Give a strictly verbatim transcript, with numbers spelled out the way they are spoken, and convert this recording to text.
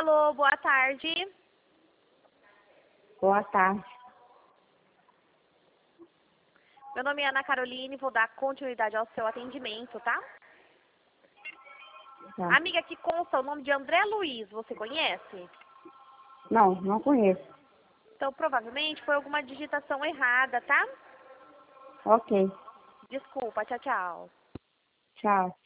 Alô, boa tarde. Boa tarde. Meu nome é Ana Caroline, vou dar continuidade ao seu atendimento, tá? Tá. Amiga, aqui consta o nome de André Luiz, você conhece? Não, não conheço. Então, provavelmente foi alguma digitação errada, tá? Ok. Desculpa, tchau, tchau. Tchau.